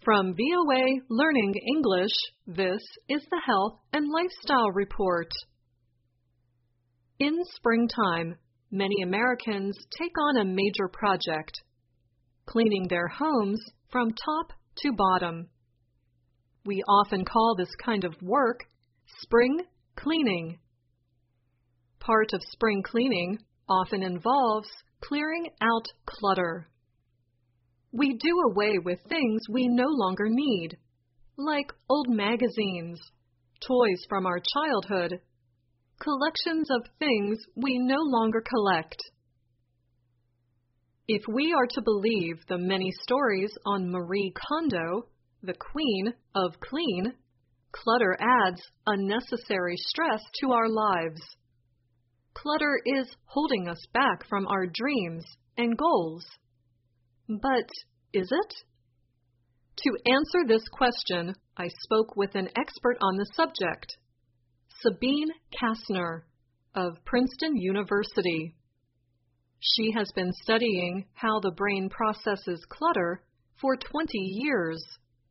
From VOA Learning English, this is the Health and Lifestyle Report. In springtime, many Americans take on a major project, cleaning their homes from top to bottom. We often call this kind of work spring cleaning. Part of spring cleaning often involves clearing out clutter. We do away with things we no longer need, like old magazines, toys from our childhood, collections of things we no longer collect. If we are to believe the many stories on Marie Kondo, the queen of clean, clutter adds unnecessary stress to our lives. Clutter is holding us back from our dreams and goals. But is it? To answer this question, I spoke with an expert on the subject, Sabine Kastner of Princeton University. She has been studying how the brain processes clutter for 20 years.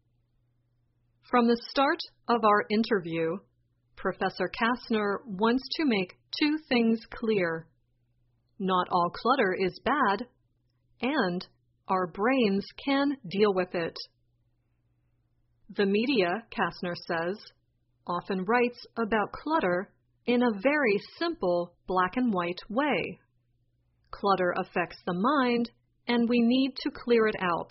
From the start of our interview, Professor Kastner wants to make two things clear. Not all clutter is bad, and our brains can deal with it. The media, Kastner says, often writes about clutter in a very simple black and white way. Clutter affects the mind, and we need to clear it out.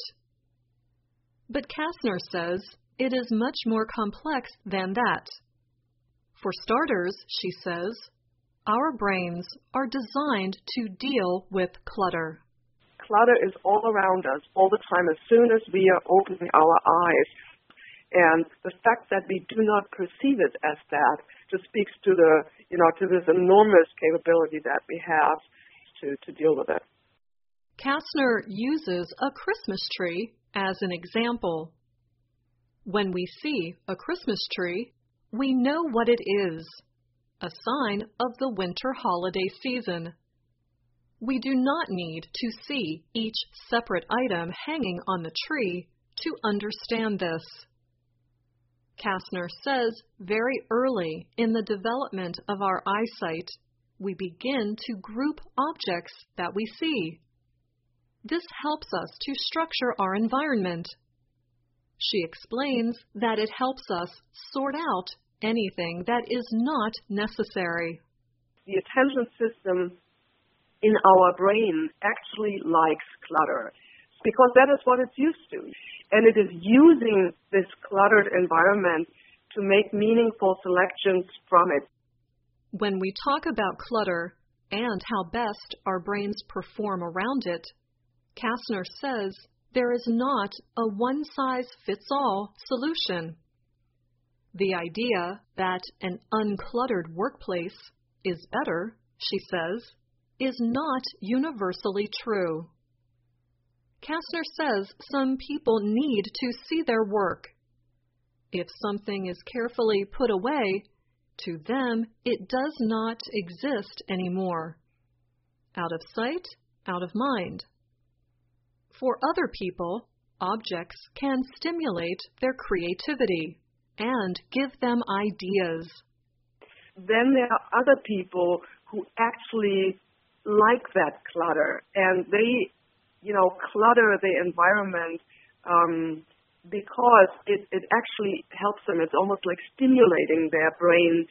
But Kastner says it is much more complex than that. For starters, she says, our brains are designed to deal with clutter. Clutter is all around us all the time as soon as we are opening our eyes. And the fact that we do not perceive it as that just speaks to to this enormous capability that we have to deal with it. Kastner uses a Christmas tree as an example. When we see a Christmas tree, we know what it is, a sign of the winter holiday season. We do not need to see each separate item hanging on the tree to understand this. Kastner says very early in the development of our eyesight, we begin to group objects that we see. This helps us to structure our environment. She explains that it helps us sort out anything that is not necessary. The attention system in our brain actually likes clutter because that is what it's used to. And it is using this cluttered environment to make meaningful selections from it. When we talk about clutter and how best our brains perform around it, Kastner says there is not a one-size-fits-all solution. The idea that an uncluttered workplace is better, she says, is not universally true. Kastner says some people need to see their work. If something is carefully put away, to them it does not exist anymore. Out of sight, out of mind. For other people, objects can stimulate their creativity and give them ideas. Then there are other people who actually like that clutter, and they, clutter the environment because it actually helps them. It's almost like stimulating their brain,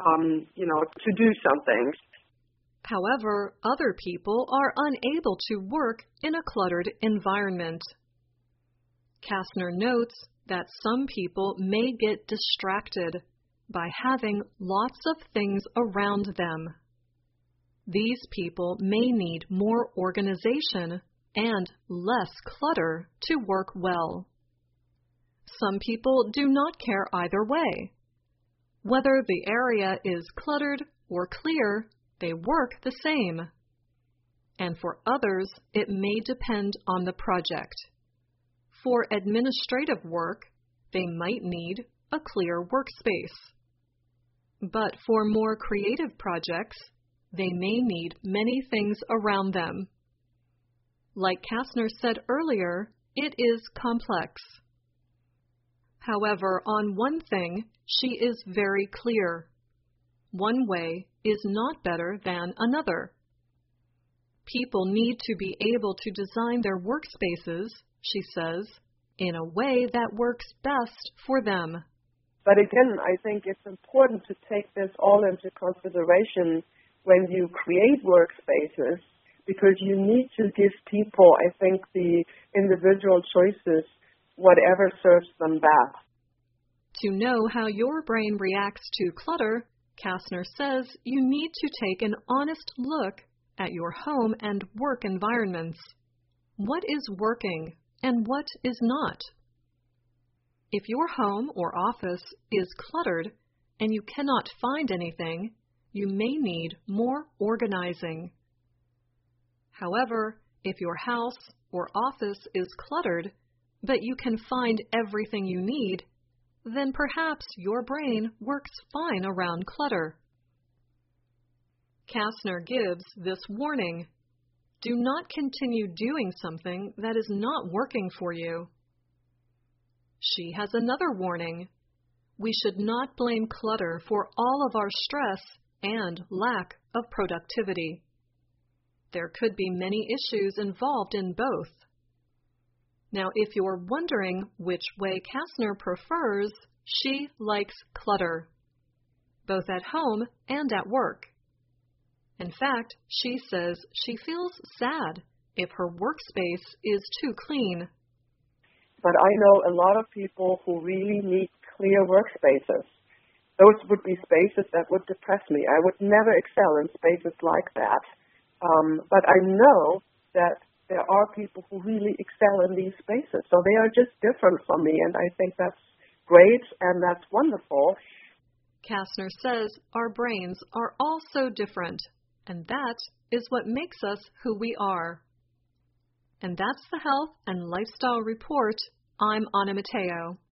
to do something. However, other people are unable to work in a cluttered environment. Kastner notes that some people may get distracted by having lots of things around them. These people may need more organization and less clutter to work well. Some people do not care either way. Whether the area is cluttered or clear, they work the same. And for others, it may depend on the project. For administrative work, they might need a clear workspace. But for more creative projects, they may need many things around them. Like Kastner said earlier, it is complex. However, on one thing, she is very clear. One way is not better than another. People need to be able to design their workspaces, she says, in a way that works best for them. But again, I think it's important to take this all into consideration when you create workspaces, because you need to give people, I think, the individual choices, whatever serves them best. To know how your brain reacts to clutter, Kastner says you need to take an honest look at your home and work environments. What is working and what is not? If your home or office is cluttered and you cannot find anything, you may need more organizing. However, if your house or office is cluttered, but you can find everything you need, then perhaps your brain works fine around clutter. Kastner gives this warning: do not continue doing something that is not working for you. She has another warning: we should not blame clutter for all of our stress and lack of productivity. There could be many issues involved in both. Now, if you're wondering which way Kastner prefers, she likes clutter, both at home and at work. In fact, she says she feels sad if her workspace is too clean. But I know a lot of people who really need clear workspaces. Those would be spaces that would depress me. I would never excel in spaces like that. But I know that there are people who really excel in these spaces. So they are just different from me, and I think that's great and that's wonderful. Kastner says our brains are all so different, and that is what makes us who we are. And that's the Health and Lifestyle Report. I'm Anna Matteo.